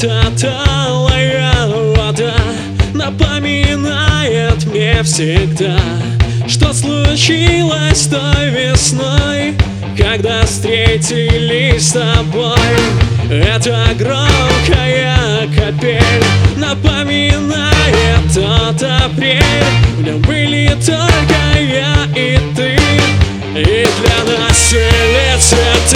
Эта талая вода напоминает мне всегда, что случилось той весной, когда встретились с тобой. Эта громкая капель напоминает тот апрель. В нем были только я и ты, и для нас цвели цветы.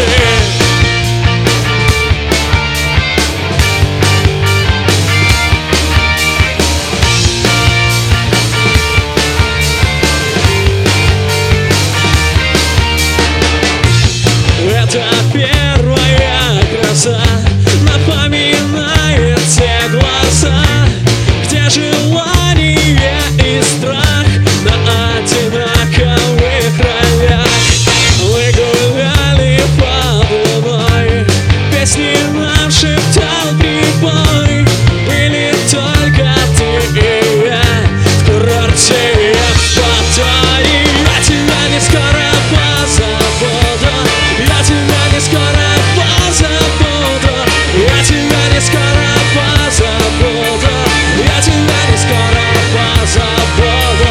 Это первая гроза напоминает те глаза, где желание и страх на одинаковых ролях. Мы гуляли под луной, песни нам шептал прибой. Были только ты и я в курорте Евпатории. Я тебя не скоро позабуду, я тебя не скоро позабуду, я тебя не скоро позабуду, я тебя не скоро позабуду.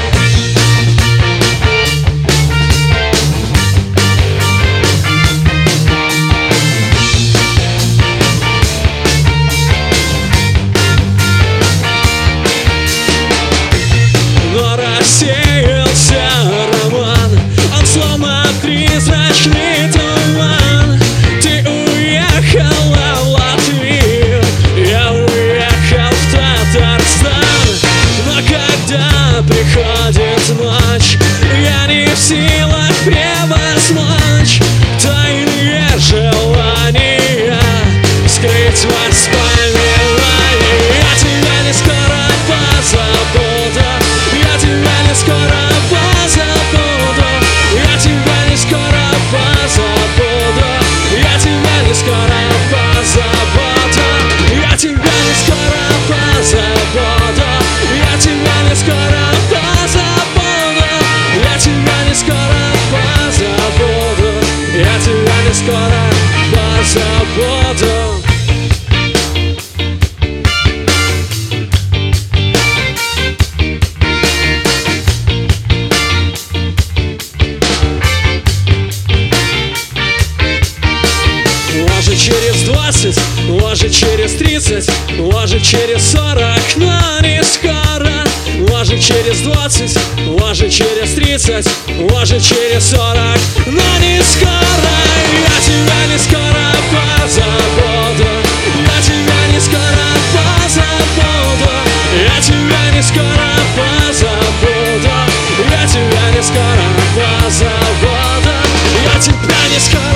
Но рассеялся роман, он словно призрачный туман. Ты уехала в Латвию, я уехал в Татарстан. Но когда приходит ночь, я не в силах превозмочь тайные желания скрыть воспоминания. Я тебя не скоро позабуду, я тебя не скоро позабуду, я тебя не скоро позабуду, я тебя не скоро позабуду, я тебя не скоро позабуду, я тебя не скоро позабуду, я тебя не скоро позабуду, я тебя не скоро позабуду. Может через 20, может через 30, может через 40, но не скоро. Может через 20, может через 30, может через 40, но не скоро. Я тебя не скоро позабуду, я тебя не скоро позабуду, я тебя не скоро позабуду, я тебя не скоро позабуду, я тебя не скоро